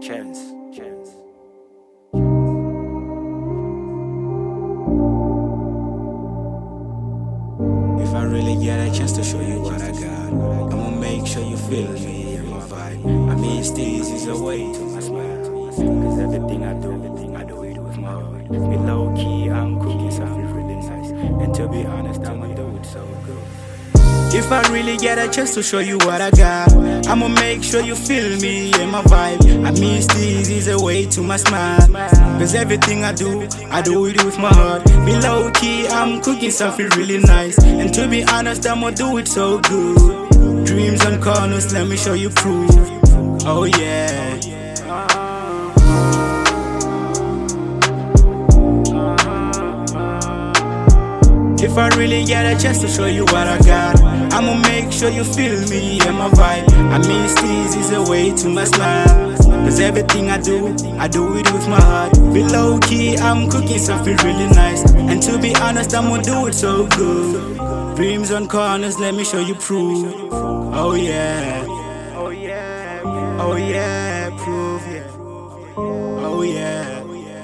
Chance. If I really get a chance to show you what I got, I'ma make sure you feel me and my vibe. I mean, this is a way to my smile. Cause everything I do it with my heart. Be low key, I'm cooking something really nice. And to be honest, I'ma do it so good. If I really get a chance to show you what I got, I'ma make sure you feel me and my vibe. I mean, this is a way to my smile. Cause everything I do it with my heart. Be low key, I'm cooking something really nice. And to be honest, I'ma do it so good. Dreams on corners, let me show you proof. Oh yeah. If I really get a chance to show you what I got, I'ma make sure you feel me and my vibe. I mean, this is a way to my smile. Cause everything I do it with my heart. Be low key, I'm cooking something really nice. And to be honest, I'ma do it so good. Dreams on corners, let me show you proof. Oh yeah. Oh yeah. Oh yeah, proof, yeah. Oh yeah.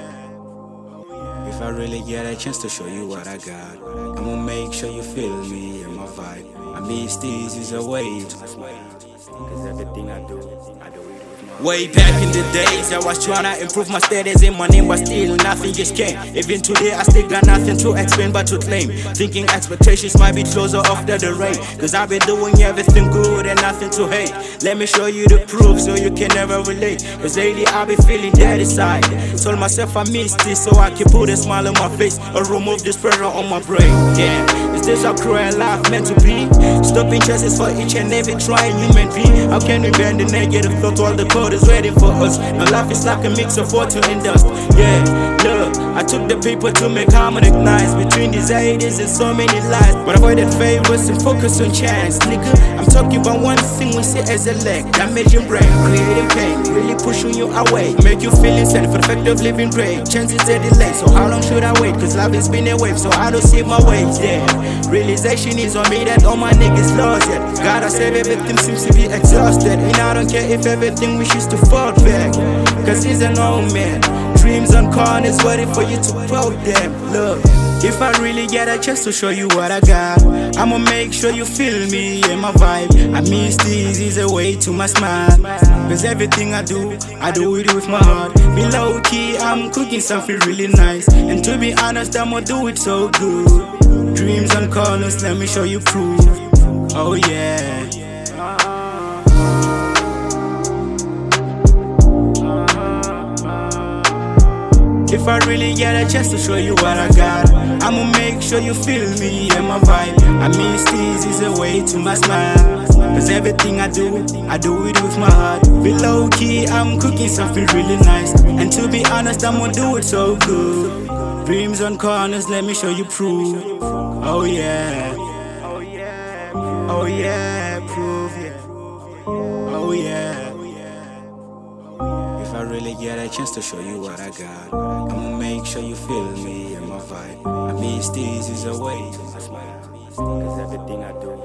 If I really get a chance to show you what I got, I'ma make sure you feel me and my vibe. I mean, this is a way to my smile. Cause everything I do it with my heart. Way back in the days, I was tryna improve my status in my name, but still nothing just came. Even today, I still got nothing to explain but to claim. Thinking expectations might be closer after the rain. Cause I've been doing everything good and nothing to hate. Let me show you the proof so you can never relate. Cause lately I've been feeling dead inside. Told myself I missed this so I can put a smile on my face or remove this pressure on my brain. Damn, is this how cruel life meant to be? Stopping chances for each and every trying human being. How can we bend the negative thought while the code is waiting for us? Now life is like a mix of water and dust. Yeah, look, I took the paper to make harmonic nice between these haters and so many lies. But avoided favors and focus on chance, nigga. I'm talking about one thing we see as a leg, damaging brain, creating pain, really pushing you away, make you feel insane for the fact of living great. Chances are delayed, so how long should I wait? Cause life has been a wave, so I don't see my waves. Yeah, realization is on me that all my niggas lost it. Gotta save everything, seems to be exhausted. And I don't care if everything wishes to fall back, cause he's an old man. Dreams on corners waiting for you to quote them. Look, if I really get a chance to show you what I got, I'ma make sure you feel me and my vibe. I mean, this is a way to my smile. Cause everything I do it with my heart. Be low key, I'm cooking something really nice. And to be honest, I'ma do it so good. Dreams on corners, let me show you proof. Oh yeah. If I really get a chance to show you what I got, I'ma make sure you feel me and my vibe. I mean, this is a way to my smile. Cause everything I do it with my heart. Be low key, I'm cooking something really nice. And to be honest, I'ma do it so good. Dreams on corners, let me show you proof. Oh yeah. Oh yeah. Oh yeah, proof, yeah. Oh yeah. If I really get a chance to show you what I got, I'ma make sure you feel me and my vibe. I mean, this is a way to my smile. Cause everything I do